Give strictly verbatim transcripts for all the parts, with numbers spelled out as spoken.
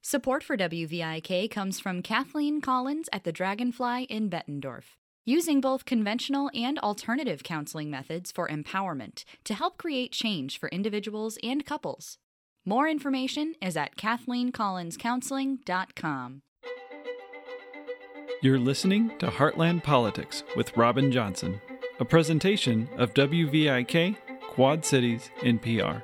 Support for W V I K comes from Kathleen Collins at the Dragonfly in Bettendorf, using both conventional and alternative counseling methods for empowerment to help create change for individuals and couples. More information is at kathleen collins counseling dot com. You're listening to Heartland Politics with Robin Johnson, a presentation of W V I K, Quad Cities N P R.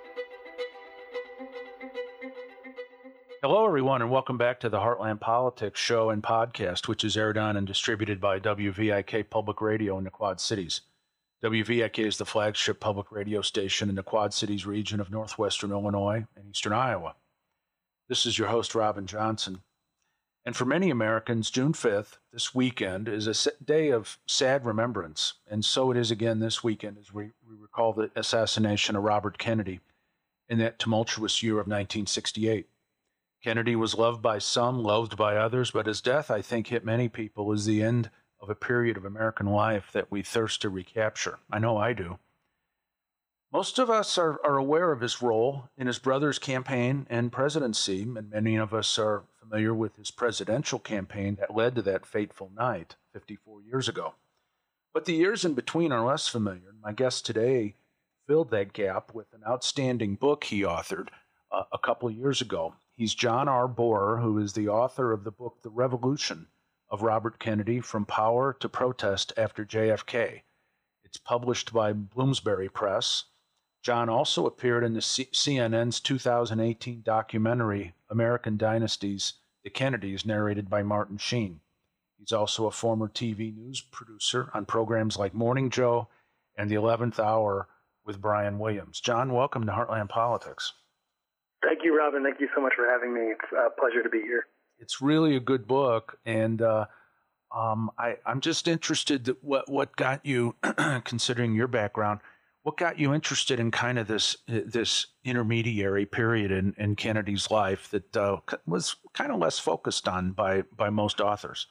Hello, everyone, and welcome back to the Heartland Politics show and podcast, which is aired on and distributed by W V I K Public Radio in the Quad Cities. W V I K is the flagship public radio station in the Quad Cities region of northwestern Illinois and eastern Iowa. This is your host, Robin Johnson. And for many Americans, June fifth, this weekend, is a day of sad remembrance, and so it is again this weekend as we, we recall the assassination of Robert Kennedy in that tumultuous year of nineteen sixty-eight. Kennedy was loved by some, loathed by others, but his death, I think, hit many people as the end of a period of American life that we thirst to recapture. I know I do. Most of us are, are aware of his role in his brother's campaign and presidency, and many of us are familiar with his presidential campaign that led to that fateful night fifty-four years ago. But the years in between are less familiar. My guest today filled that gap with an outstanding book he authored uh, a couple of years ago. He's John R. Borer, who is the author of the book The Revolution of Robert Kennedy, From Power to Protest After J F K. It's published by Bloomsbury Press. John also appeared in the C- CNN's two thousand eighteen documentary, American Dynasties, The Kennedys, narrated by Martin Sheen. He's also a former T V news producer on programs like Morning Joe and The eleventh Hour with Brian Williams. John, welcome to Heartland Politics. Thank you, Robin. Thank you so much for having me. It's a pleasure to be here. It's really a good book, and uh, um, I, I'm just interested that what what got you, considering your background, what got you interested in kind of this this intermediary period in, in Kennedy's life that uh, was kind of less focused on by, by most authors?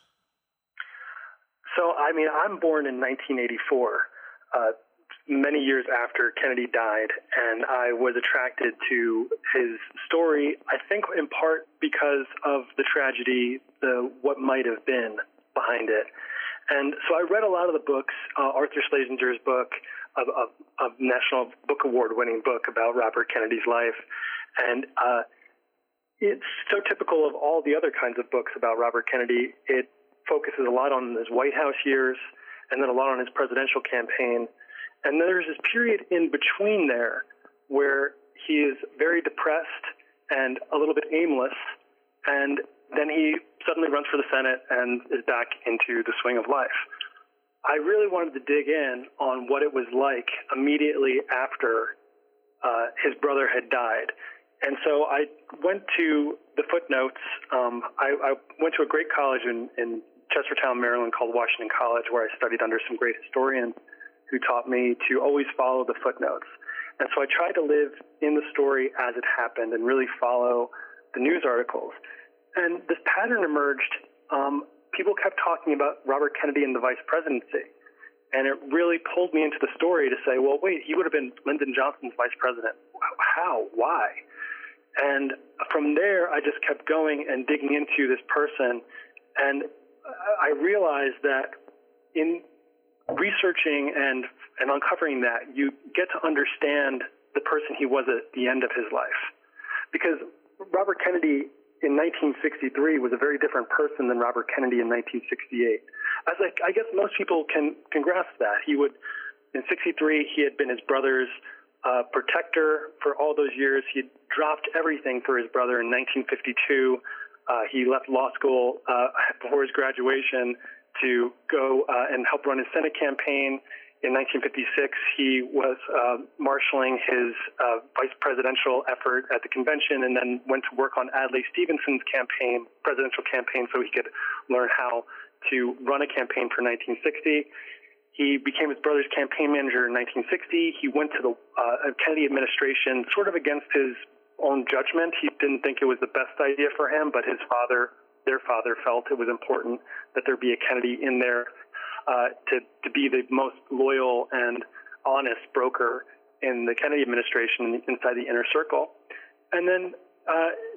So, I mean, I'm born in nineteen eighty-four, uh, many years after Kennedy died, and I was attracted to his story, I think in part because of the tragedy, the what might have been behind it. And so I read a lot of the books, uh, Arthur Schlesinger's book, a, a, a National Book Award-winning book about Robert Kennedy's life, and uh, it's so typical of all the other kinds of books about Robert Kennedy. It focuses a lot on his White House years and then a lot on his presidential campaign. And then there's this period in between there where he is very depressed and a little bit aimless, and then he suddenly runs for the Senate and is back into the swing of life. I really wanted to dig in on what it was like immediately after uh, his brother had died. And so I went to the footnotes. Um, I, I went to a great college in, in Chestertown, Maryland called Washington College, where I studied under some great historians who taught me to always follow the footnotes. And so I tried to live in the story as it happened and really follow the news articles. And this pattern emerged. Um, people kept talking about Robert Kennedy and the vice presidency. And it really pulled me into the story to say, well, wait, he would have been Lyndon Johnson's vice president. How? Why? And from there, I just kept going and digging into this person. And I realized that in researching and, and uncovering that, you get to understand the person he was at the end of his life. Because Robert Kennedy in nineteen sixty-three was a very different person than Robert Kennedy in nineteen sixty-eight. As I, I guess most people can, can grasp that. He would, in sixty-three, he had been his brother's uh, protector for all those years. He dropped everything for his brother in nineteen fifty-two. Uh, he left law school uh, before his graduation to go uh, and help run his Senate campaign. In nineteen fifty-six, he was uh, marshaling his uh, vice presidential effort at the convention and then went to work on Adlai Stevenson's campaign, presidential campaign, so he could learn how to run a campaign for nineteen sixty. He became his brother's campaign manager in nineteen sixty. He went to the uh, Kennedy administration sort of against his own judgment. He didn't think it was the best idea for him, but his father, their father, felt it was important that there be a Kennedy in there uh, to, to be the most loyal and honest broker in the Kennedy administration inside the inner circle. And then uh,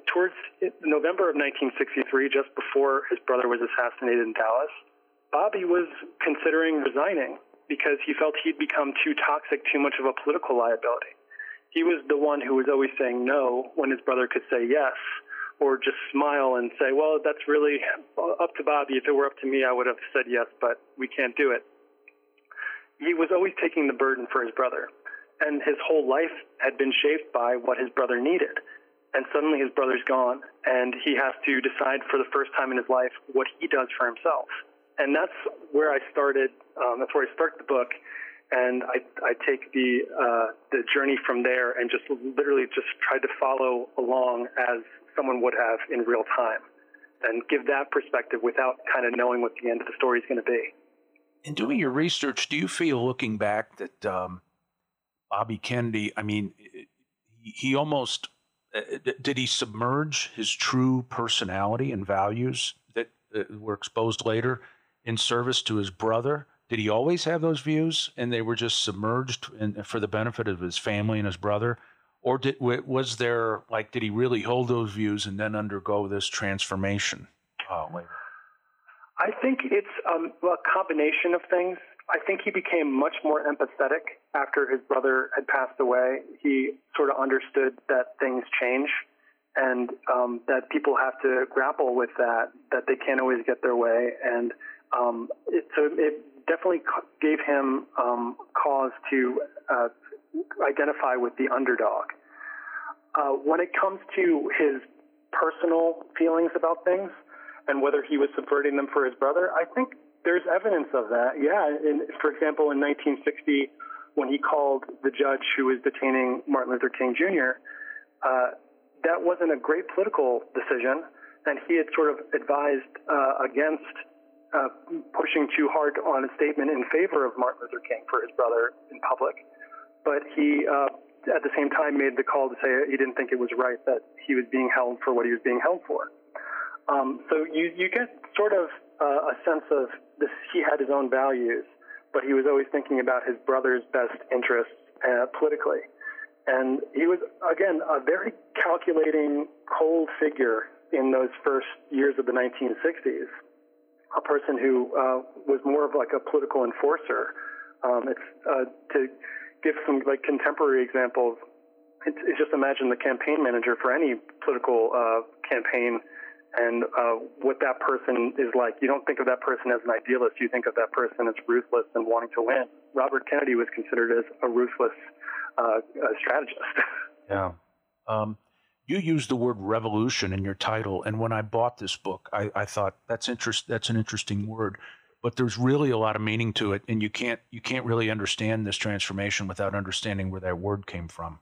towards November of nineteen sixty-three, just before his brother was assassinated in Dallas, Bobby was considering resigning because he felt he'd become too toxic, too much of a political liability. He was the one who was always saying no when his brother could say yes, or just smile and say, well, that's really up to Bobby. If it were up to me, I would have said yes, but we can't do it. He was always taking the burden for his brother, and his whole life had been shaped by what his brother needed. And suddenly his brother's gone, and he has to decide for the first time in his life what he does for himself. And that's where I started. Um, that's where I start the book, and I, I take the uh, the journey from there and just literally just tried to follow along as someone would have in real time, and give that perspective without kind of knowing what the end of the story is going to be. In doing your research, do you feel, looking back, that um, Bobby Kennedy, I mean, he, he almost, uh, did he submerge his true personality and values that uh, were exposed later in service to his brother? Did he always have those views and they were just submerged in, for the benefit of his family and his brother? Or did, was there, like, did he really hold those views and then undergo this transformation uh, later? I think it's um, a combination of things. I think he became much more empathetic after his brother had passed away. He sort of understood that things change and um, that people have to grapple with that, that they can't always get their way. And um, it, so it definitely gave him um, cause to uh, identify with the underdog. Uh, when it comes to his personal feelings about things and whether he was subverting them for his brother, I think there's evidence of that. Yeah, in, for example, in nineteen sixty, when he called the judge who was detaining Martin Luther King Junior, uh, that wasn't a great political decision, and he had sort of advised uh, against uh, pushing too hard on a statement in favor of Martin Luther King for his brother in public. But he, uh, at the same time, made the call to say he didn't think it was right that he was being held for what he was being held for. Um, so you, you get sort of uh, a sense of this, he had his own values, but he was always thinking about his brother's best interests uh, politically. And he was, again, a very calculating, cold figure in those first years of the nineteen sixties, a person who uh, was more of like a political enforcer. Um, it's uh, to give some like contemporary examples. It's, it's just imagine the campaign manager for any political uh, campaign and uh, what that person is like. You don't think of that person as an idealist. You think of that person as ruthless and wanting to win. Robert Kennedy was considered as a ruthless uh, a strategist. Yeah. Um, you used the word revolution in your title, and when I bought this book, I, I thought that's interest. That's an interesting word, but there's really a lot of meaning to it, and you can't you can't really understand this transformation without understanding where that word came from.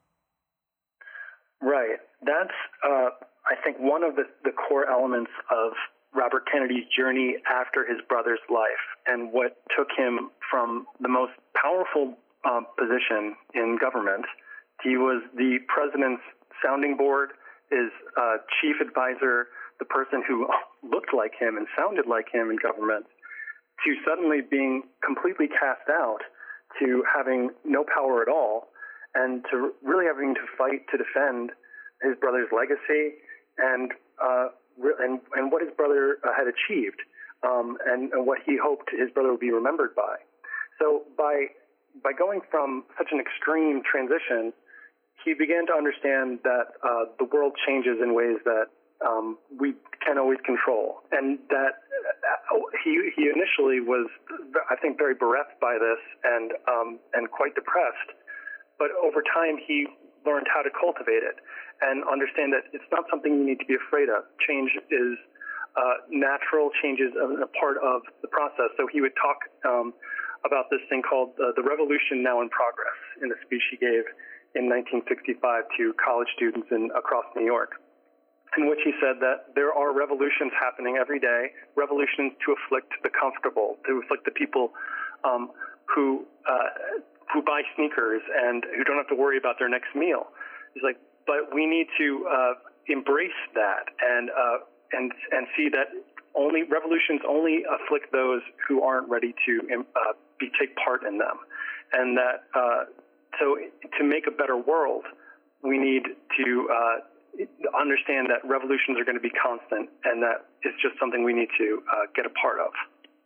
Right. That's uh, I think one of the, the core elements of Robert Kennedy's journey after his brother's life, and what took him from the most powerful um, position in government. He was the president's sounding board, his uh, chief advisor, the person who looked like him and sounded like him in government, to suddenly being completely cast out, to having no power at all, and to really having to fight to defend his brother's legacy and uh, and, and what his brother uh, had achieved, um, and, and what he hoped his brother would be remembered by. So by by going from such an extreme transition, he began to understand that uh, the world changes in ways that um, we can't always control, and that uh, he he initially was, I think, very bereft by this and um, and quite depressed. But over time, he learned how to cultivate it and understand that it's not something you need to be afraid of. Change is uh, natural. Change is a, a part of the process. So he would talk um, about this thing called uh, the revolution now in progress in a speech he gave in nineteen sixty-five to college students in across New York, in which he said that there are revolutions happening every day, revolutions to afflict the comfortable, to afflict the people um, who uh, who buy sneakers and who don't have to worry about their next meal. He's like, but we need to uh, embrace that and uh, and and see that only revolutions only afflict those who aren't ready to uh, be take part in them, and that uh, so to make a better world, we need to uh, understand that revolutions are going to be constant, and that it's just something we need to uh, get a part of.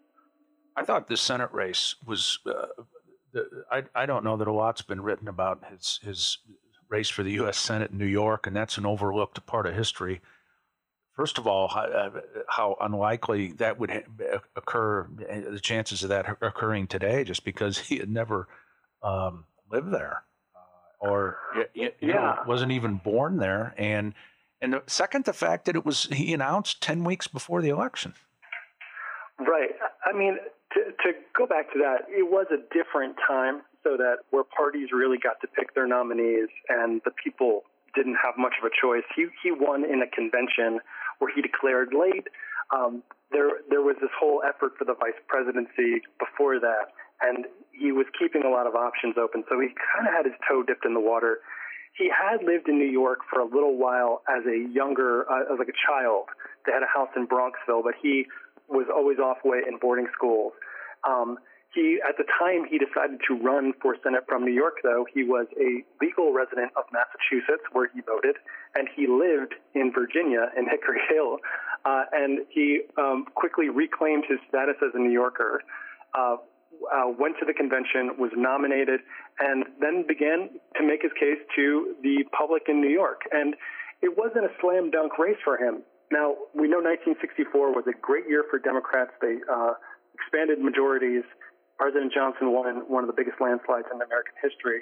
I thought the Senate race was, uh, the, I, I don't know that a lot's been written about his, his race for the U S Senate in New York, and that's an overlooked part of history. First of all, how, how unlikely that would occur, the chances of that occurring today, just because he had never um, lived there uh, or you, you yeah. know, wasn't even born there. And and the, second, the fact that it was he announced ten weeks before the election. Right. I mean, to, to go back to that, it was a different time, so that where parties really got to pick their nominees and the people didn't have much of a choice. He he won in a convention where he declared late. Um, there there was this whole effort for the vice presidency before that, and he was keeping a lot of options open. So he kind of had his toe dipped in the water. He had lived in New York for a little while as a younger, uh, as like a child. They had a house in Bronxville, but he was always off way in boarding schools. Um, He, at the time he decided to run for Senate from New York, though, he was a legal resident of Massachusetts, where he voted, and he lived in Virginia, in Hickory Hill, uh, and he um, quickly reclaimed his status as a New Yorker, uh, uh, went to the convention, was nominated, and then began to make his case to the public in New York. And it wasn't a slam dunk race for him. Now, we know nineteen sixty-four was a great year for Democrats. They uh, expanded majorities. President Johnson won one of the biggest landslides in American history.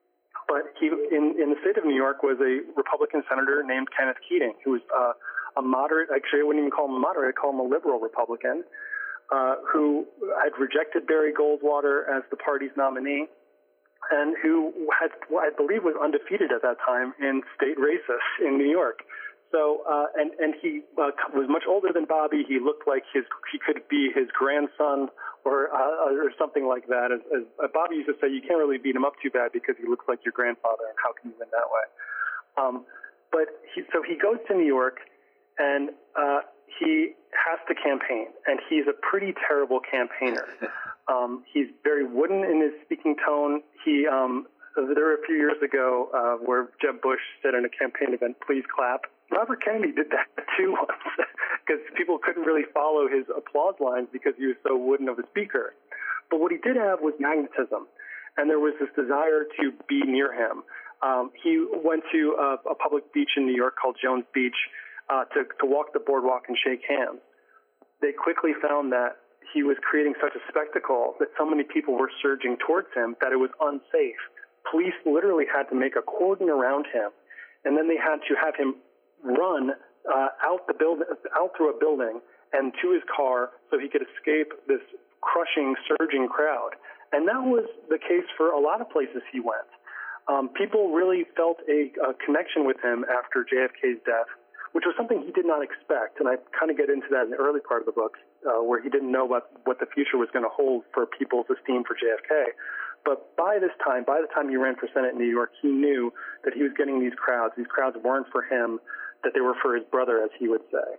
But he, in, in the state of New York, was a Republican senator named Kenneth Keating, who was uh, a moderate, actually I wouldn't even call him a moderate, I'd call him a liberal Republican, uh, who had rejected Barry Goldwater as the party's nominee, and who had, I believe, was undefeated at that time in state races in New York. So, uh, and, and he uh, was much older than Bobby. He looked like his, he could be his grandson or uh, or something like that. As, as Bobby used to say, you can't really beat him up too bad because he looks like your grandfather, and how can you win that way? Um, but he, so he goes to New York, and uh, he has to campaign, and he's a pretty terrible campaigner. Um, he's very wooden in his speaking tone. He um, there were a few years ago uh, where Jeb Bush said in a campaign event, "Please clap." Robert Kennedy did that too once because people couldn't really follow his applause lines because he was so wooden of a speaker. But what he did have was magnetism, and there was this desire to be near him. Um, he went to a, a public beach in New York called Jones Beach uh, to, to walk the boardwalk and shake hands. They quickly found that he was creating such a spectacle that so many people were surging towards him that it was unsafe. Police literally had to make a cordon around him, and then they had to have him run uh, out the building, out through a building, and to his car so he could escape this crushing, surging crowd. And that was the case for a lot of places he went. Um, people really felt a, a connection with him after J F K's death, which was something he did not expect. And I kind of get into that in the early part of the book, uh, where he didn't know what, what the future was going to hold for people's esteem for J F K. But by this time, by the time he ran for Senate in New York, he knew that he was getting these crowds. These crowds weren't for him, that they were for his brother, as he would say.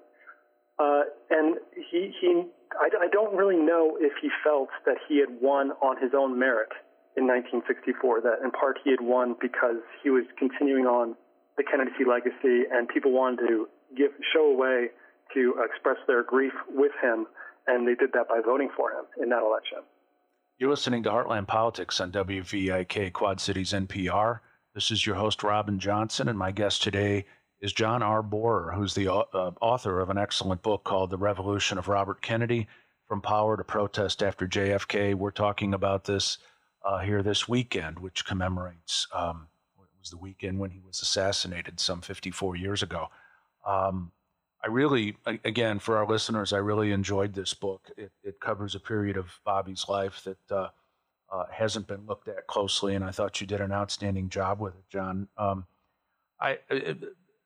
Uh, and he, he I, I don't really know if he felt that he had won on his own merit in nineteen sixty-four, that in part he had won because he was continuing on the Kennedy legacy, and people wanted to give show a way to express their grief with him, and they did that by voting for him in that election. You're listening to Heartland Politics on W V I K Quad Cities N P R. This is your host, Robin Johnson, and my guest today is John R. Borer, who's the uh, author of an excellent book called The Revolution of Robert Kennedy, From Power to Protest After J F K. We're talking about this uh, here this weekend, which commemorates, um, it was the weekend when he was assassinated some fifty-four years ago. Um, I really, again, for our listeners, I really enjoyed this book. It, it covers a period of Bobby's life that uh, uh, hasn't been looked at closely, and I thought you did an outstanding job with it, John. Um, I, it,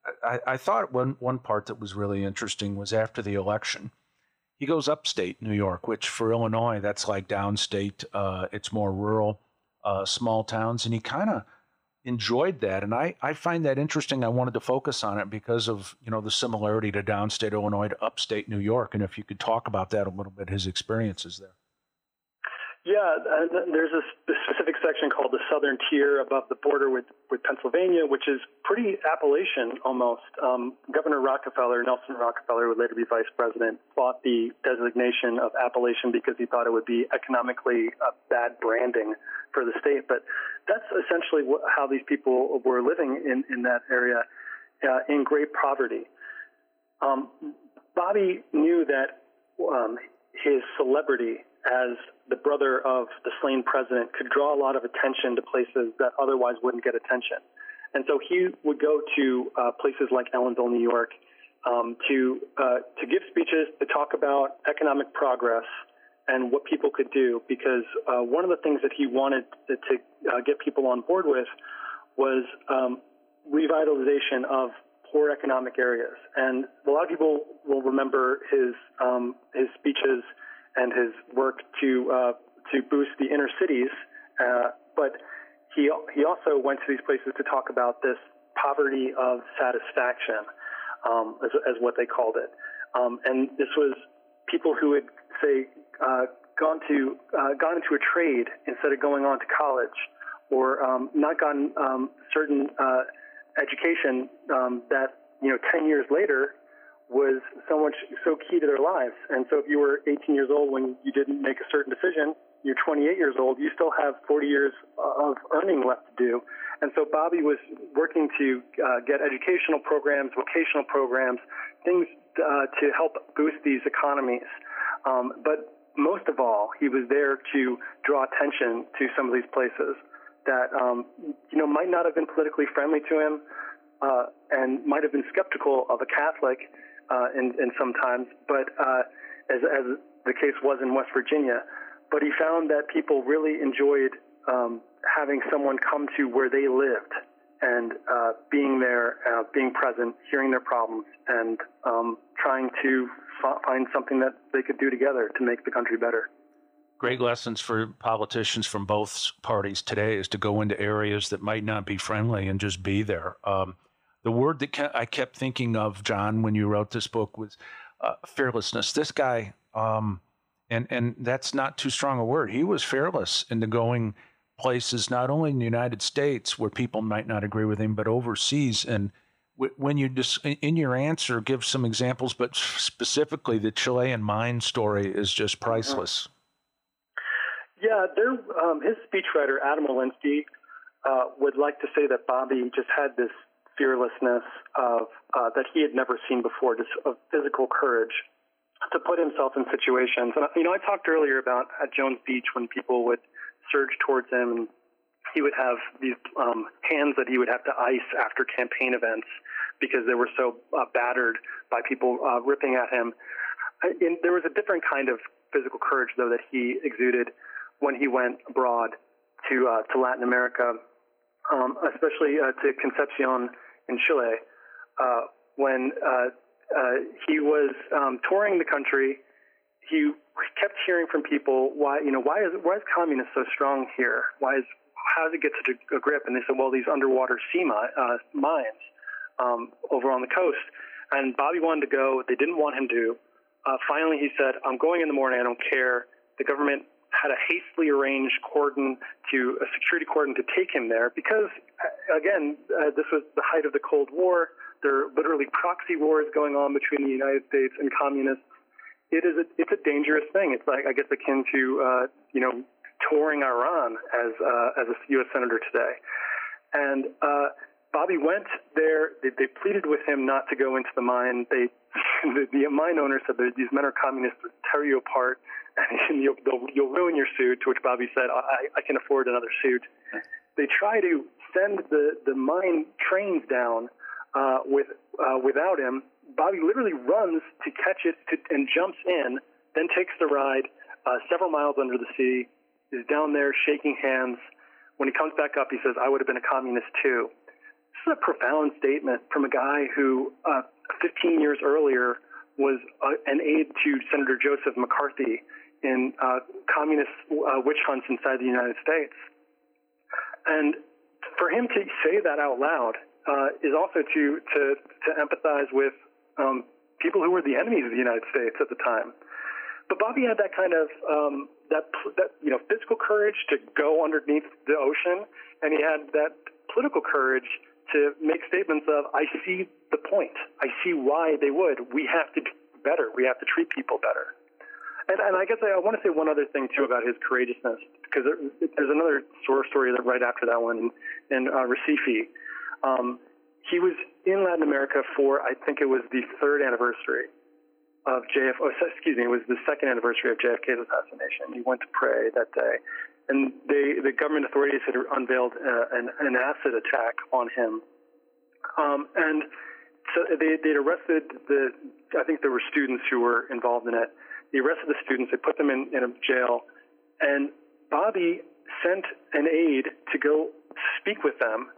I I thought one one part that was really interesting was after the election, he goes upstate New York, which for Illinois, that's like downstate. Uh, it's more rural, uh, small towns, and he kind of enjoyed that. And I, I find that interesting. I wanted to focus on it because of, you know, the similarity to downstate Illinois to upstate New York. And if you could talk about that a little bit, his experiences there. Yeah, and there's a specific section called the Southern Tier above the border with, with Pennsylvania, which is pretty Appalachian almost. Um, Governor Rockefeller, Nelson Rockefeller, who would later be vice president, fought the designation of Appalachian because he thought it would be economically uh, bad branding for the state. But that's essentially what, how these people were living in, in that area uh, in great poverty. Um, Bobby knew that um, his celebrity as the brother of the slain president could draw a lot of attention to places that otherwise wouldn't get attention. And so he would go to uh, places like Ellenville, New York, um, to uh, to give speeches to talk about economic progress and what people could do, because uh, one of the things that he wanted to, to uh, get people on board with was um, revitalization of poor economic areas. And a lot of people will remember his um, his speeches and his work to uh, to boost the inner cities, uh, but he he also went to these places to talk about this poverty of satisfaction, um, as, as what they called it. Um, and this was people who had, say, uh, gone to uh, gone into a trade instead of going on to college, or um, not gotten um, certain uh, education um, that, you know, ten years later was so much so key to their lives. And so if you were eighteen years old when you didn't make a certain decision, you're twenty-eight years old, you still have forty years of earning left to do. And so Bobby was working to uh, get educational programs, vocational programs, things uh, to help boost these economies. Um, but most of all, he was there to draw attention to some of these places that, um, you know, might not have been politically friendly to him, uh, and might have been skeptical of a Catholic Uh, and, and sometimes, but uh, as, as the case was in West Virginia, but he found that people really enjoyed um, having someone come to where they lived and uh, being there, uh, being present, hearing their problems, and um, trying to f- find something that they could do together to make the country better. Great lessons for politicians from both parties today is to go into areas that might not be friendly and just be there. Um, The word that I kept thinking of, John, when you wrote this book was uh, fearlessness. This guy, um, and and that's not too strong a word. He was fearless into going places, not only in the United States where people might not agree with him, but overseas. And w- when you just in your answer give some examples, but specifically the Chilean mine story is just priceless. Yeah, there. Um, his speechwriter Adam Walensky uh, would like to say that Bobby just had this fearlessness of uh, that he had never seen before, just of physical courage to put himself in situations. And, you know, I talked earlier about at Jones Beach when people would surge towards him, and he would have these um, hands that he would have to ice after campaign events because they were so uh, battered by people uh, ripping at him. I, and there was a different kind of physical courage, though, that he exuded when he went abroad to uh, to Latin America, um, especially uh, to Concepcion in Chile, uh, when uh, uh, he was um, touring the country. He kept hearing from people, why, you know, why is why is communism so strong here? Why is how does it get such a, a grip? And they said, well, these underwater sea mi- uh, mines um, over on the coast. And Bobby wanted to go. They didn't want him to. Uh, finally, he said, I'm going in the morning. I don't care. The government had a hastily arranged cordon to a security cordon to take him there because, again, uh, this was the height of the Cold War. There are literally proxy wars going on between the United States and communists. It is a, it's a dangerous thing. It's like, I guess, akin to, uh, you know, touring Iran as uh, as a U S senator today. And uh, Bobby went there. They, they pleaded with him not to go into the mine. They, the, the mine owner said that these men are communists, they'll tear you apart, and you'll, you'll ruin your suit, to which Bobby said, I, I can afford another suit. They try to send the, the mine trains down uh, with uh, without him. Bobby literally runs to catch it to, and jumps in, then takes the ride uh, several miles under the sea, is down there shaking hands. When he comes back up, he says, I would have been a communist too. This is a profound statement from a guy who uh, fifteen years earlier was uh, an aide to Senator Joseph McCarthy in uh, communist uh, witch hunts inside the United States. And for him to say that out loud uh, is also to, to, to empathize with um, people who were the enemies of the United States at the time. but Bobby had that kind of um, that that you know physical courage to go underneath the ocean, and he had that political courage to make statements of, I see the point. I see why they would. We have to do better. We have to treat people better. And, and I guess I, I want to say one other thing, too, about his courageousness, because there, there's another sort of story that right after that one in uh, Recife. Um, he was in Latin America for, I think it was the third anniversary of J F K, oh, excuse me, it was the second anniversary of J F K's assassination. He went to pray that day. And they, the government authorities had unveiled uh, an, an acid attack on him. Um, and so they, they'd arrested the, I think there were students who were involved in it. They arrested the students. They put them in, in a jail. And Bobby sent an aide to go speak with them.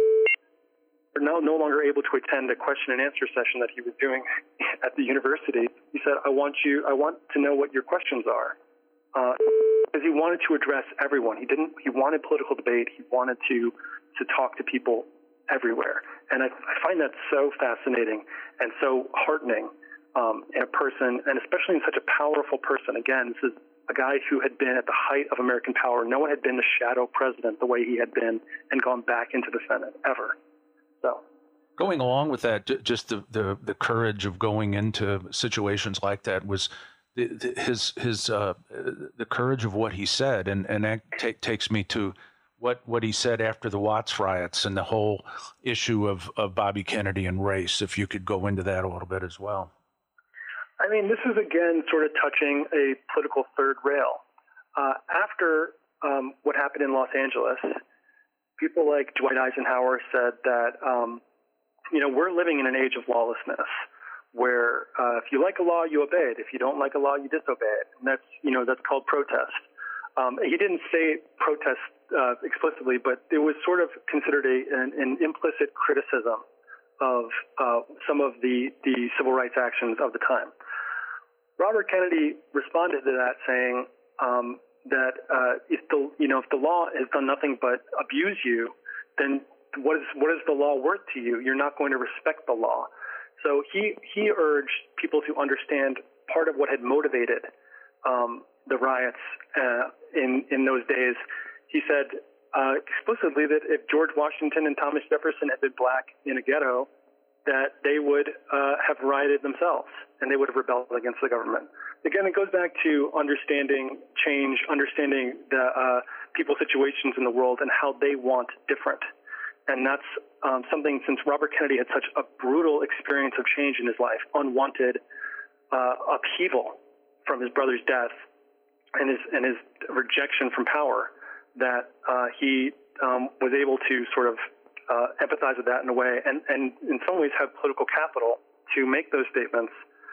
They're now no longer able to attend a question and answer session that he was doing at the university. He said, I want you, I want to know what your questions are. Uh, because he wanted to address everyone. He didn't. He wanted political debate. He wanted to to talk to people everywhere. And I, I find that so fascinating and so heartening um, in a person, and especially in such a powerful person. Again, this is a guy who had been at the height of American power. No one had been the shadow president the way he had been and gone back into the Senate ever. So. Going along with that, just the, the, the courage of going into situations like that was the, the, his his uh, the courage of what he said, and and that t- takes me to what what he said after the Watts riots and the whole issue of, of Bobby Kennedy and race. If you could go into that a little bit as well. I mean, this is again sort of touching a political third rail. Uh, after um, what happened in Los Angeles, people like Dwight Eisenhower said that um, you know we're living in an age of lawlessness, where uh, if you like a law, you obey it. If you don't like a law, you disobey it. And that's, you know, that's called protest. Um, he didn't say protest uh, explicitly, but it was sort of considered a, an, an implicit criticism of uh, some of the, the civil rights actions of the time. Robert Kennedy responded to that saying um, that uh, if the, you know, if the law has done nothing but abuse you, then what is, what is the law worth to you? You're not going to respect the law. So he, he urged people to understand part of what had motivated um, the riots uh, in, in those days. He said uh, explicitly that if George Washington and Thomas Jefferson had been black in a ghetto, that they would uh, have rioted themselves and they would have rebelled against the government. Again, it goes back to understanding change, understanding the uh, people's situations in the world and how they want different. And that's um, something, since Robert Kennedy had such a brutal experience of change in his life, unwanted uh, upheaval from his brother's death and his and his rejection from power, that uh, he um, was able to sort of uh, empathize with that in a way, and, and in some ways have political capital to make those statements.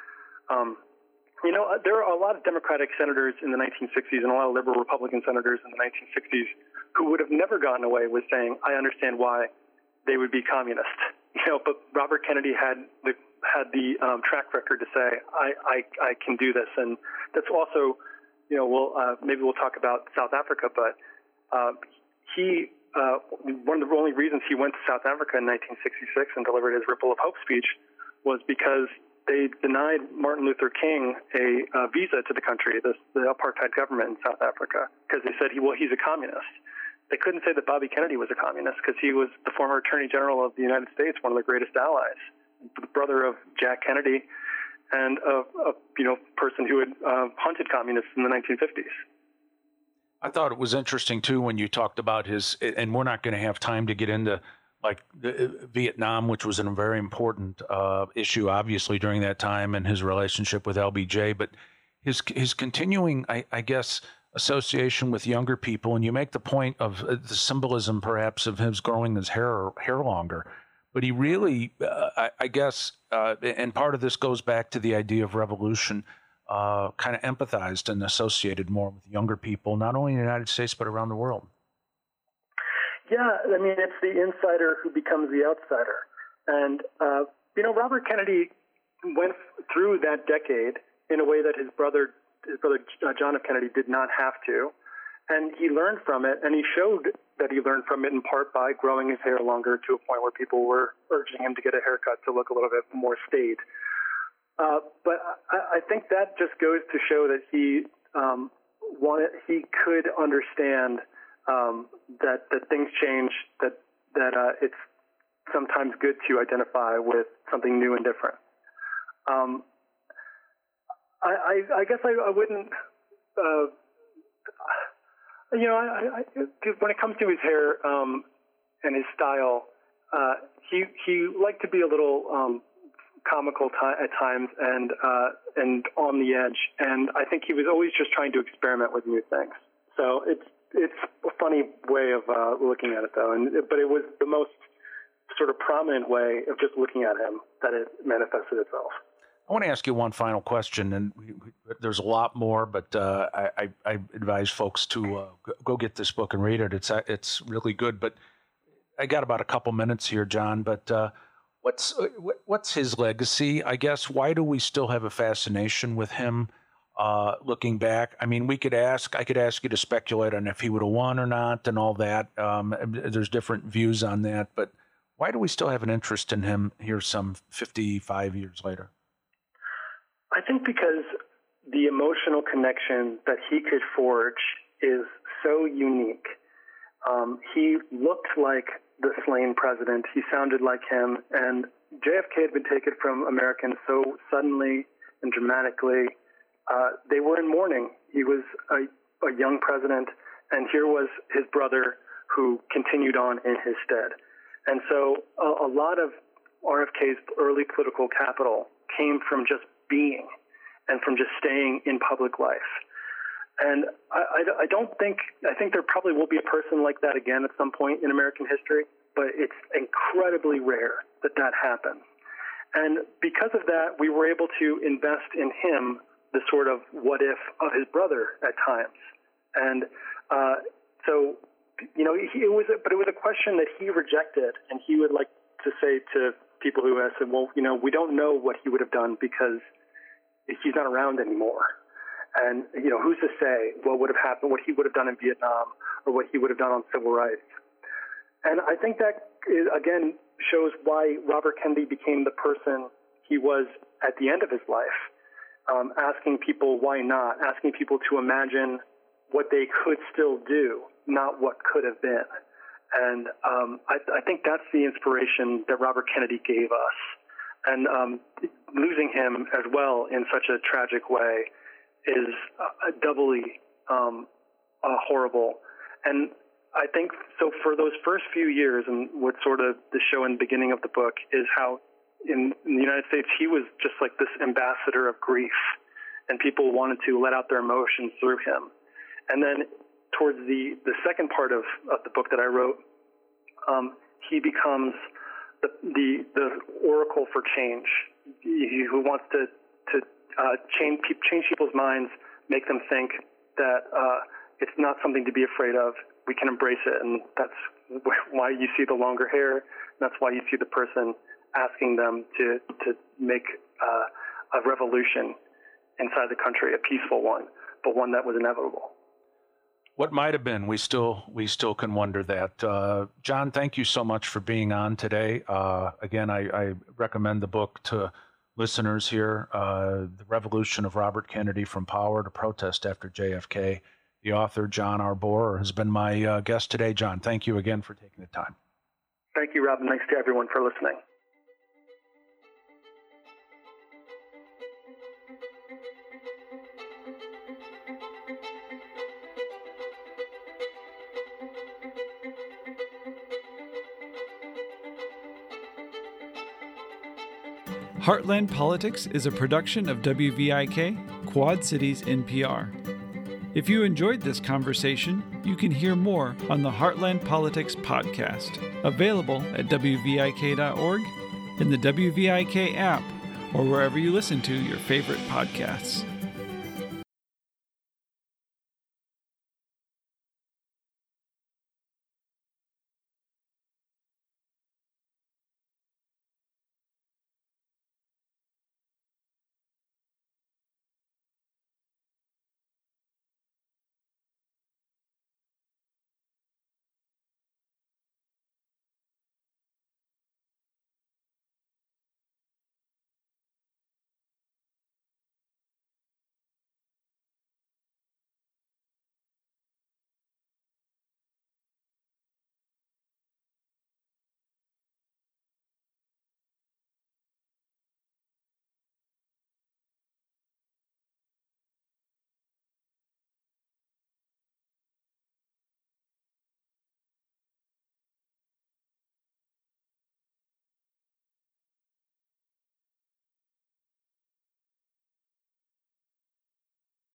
Um, you know, there are a lot of Democratic senators in the nineteen sixties and a lot of liberal Republican senators in the nineteen sixties who would have never gotten away with saying, I understand why they would be communist. You know, but Robert Kennedy had the had the um, track record to say, I, I, I can do this. And that's also, you know, we'll, uh, maybe we'll talk about South Africa, but uh, he, uh, one of the only reasons he went to South Africa in nineteen sixty-six and delivered his Ripple of Hope speech was because they denied Martin Luther King a uh, visa to the country, the, the apartheid government in South Africa, because they said, he, well, he's a communist. They couldn't say that Bobby Kennedy was a communist because he was the former Attorney General of the United States, one of the greatest allies, the brother of Jack Kennedy, and a, a you know person who had uh, hunted communists in the nineteen fifties. I thought it was interesting too when you talked about his, and we're not going to have time to get into like the, Vietnam, which was a very important uh, issue, obviously during that time, and his relationship with L B J, but his his continuing, I, I guess, association with younger people, and you make the point of uh, the symbolism, perhaps, of his growing his hair hair longer. But he really, uh, I, I guess, uh, and part of this goes back to the idea of revolution, uh, kind of empathized and associated more with younger people, not only in the United States but around the world. Yeah, I mean, it's the insider who becomes the outsider, and uh, you know, Robert Kennedy went through that decade in a way that his brother. His brother uh, John F. Kennedy did not have to, and he learned from it, and he showed that he learned from it in part by growing his hair longer to a point where people were urging him to get a haircut to look a little bit more staid. Uh, but I, I think that just goes to show that he um, wanted, he could understand um, that that things change, that that uh, it's sometimes good to identify with something new and different. Um, I, I, I guess I, I wouldn't, uh, you know, I, I, when it comes to his hair um, and his style, uh, he he liked to be a little um, comical t- at times and uh, and on the edge, and I think he was always just trying to experiment with new things. So it's it's a funny way of uh, looking at it, though, and but it was the most sort of prominent way of just looking at him that it manifested itself. I want to ask you one final question, and we, we, there's a lot more, but uh, I, I advise folks to uh, go get this book and read it. It's it's really good. But I got about a couple minutes here, John. But uh, what's what's his legacy? I guess why do we still have a fascination with him? Uh, looking back, I mean, we could ask. I could ask you to speculate on if he would have won or not, and all that. Um, there's different views on that, but why do we still have an interest in him here, some fifty-five years later? I think because the emotional connection that he could forge is so unique. Um, he looked like the slain president. He sounded like him. And J F K had been taken from Americans so suddenly and dramatically. Uh, they were in mourning. He was a, a young president, and here was his brother who continued on in his stead. And so a, a lot of R F K's early political capital came from just being and from just staying in public life. And I, I, I don't think, I think there probably will be a person like that again at some point in American history, but it's incredibly rare that that happens. And because of that, we were able to invest in him the sort of what if of his brother at times. And uh, so, you know, he, it was, a, but it was a question that he rejected, and he would like to say to people who asked him, well, you know, we don't know what he would have done because he's not around anymore. And, you know, who's to say what would have happened, what he would have done in Vietnam or what he would have done on civil rights. And I think that, is, again, shows why Robert Kennedy became the person he was at the end of his life, um, asking people why not, asking people to imagine what they could still do, not what could have been. And um, I, I think that's the inspiration that Robert Kennedy gave us. And um, losing him as well in such a tragic way is uh, doubly um, uh, horrible. And I think, so for those first few years, and what sort of the show in the beginning of the book is how in, in the United States, he was just like this ambassador of grief, and people wanted to let out their emotions through him. And then towards the, the second part of, of the book that I wrote, um, he becomes the, the the oracle for change, he, who wants to to uh, change change people's minds, make them think that uh, it's not something to be afraid of. We can embrace it, and that's why you see the longer hair. That's why you see the person asking them to to make uh, a revolution inside the country, a peaceful one, but one that was inevitable. What might have been, we still we still can wonder that. Uh, John, thank you so much for being on today. Uh, again, I, I recommend the book to listeners here, uh, The Revolution of Robert Kennedy from Power to Protest After J F K. The author, John Arbour, has been my uh, guest today. John, thank you again for taking the time. Thank you, Rob, and thanks to everyone for listening. Heartland Politics is a production of W V I K, Quad Cities N P R. If you enjoyed this conversation, you can hear more on the Heartland Politics podcast, available at W V I K dot org, in the W V I K app, or wherever you listen to your favorite podcasts.